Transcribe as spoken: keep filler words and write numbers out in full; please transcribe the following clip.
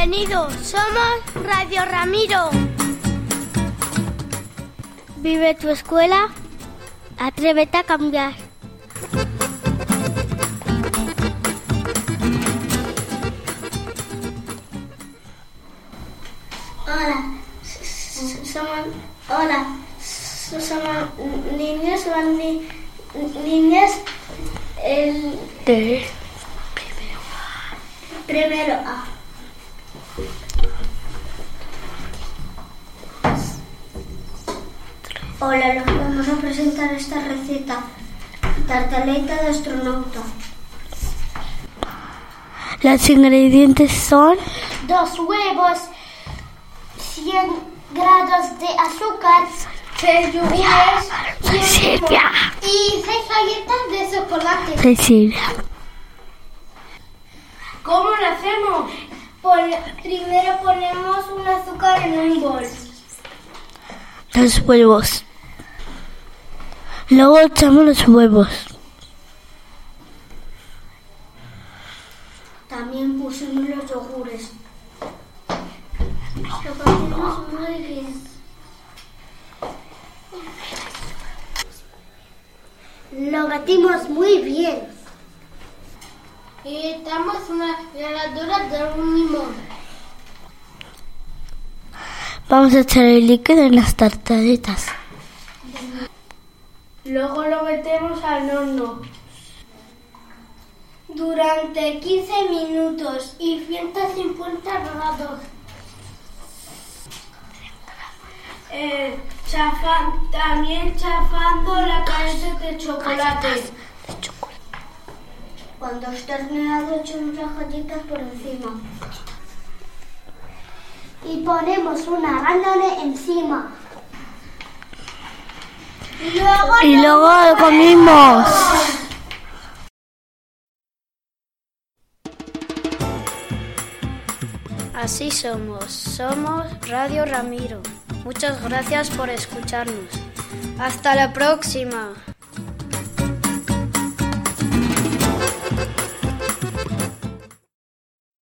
Bienvenidos, somos Radio Ramiro. Vive tu escuela, atrévete a cambiar. Hola, somos, hola, somos niños, son ni, niñas, el de primero A. Primero A. Hola, les vamos a presentar esta receta. Tartaleta de astronauta. Los ingredientes son dos huevos, cien grados de azúcar, tres yogures y, un limón, y seis galletas de chocolate. Soy Silvia. ¿Cómo lo hacemos? Pon, primero ponemos un azúcar en un bol. Los huevos. Luego echamos los huevos. También pusimos los yogures. Lo batimos muy bien. Lo batimos muy bien. Y echamos una ralladura de un limón. Vamos a echar el líquido en las tartaletas. Luego lo metemos al horno durante quince minutos y ciento cincuenta grados. Eh, chafan, también chafando la galleta de chocolate. Cuando esté horneado, echamos las galletas por encima. Y ponemos una arándano encima. Y luego, y luego lo comimos. Así somos, somos Radio Ramiro. Muchas gracias por escucharnos. Hasta la próxima.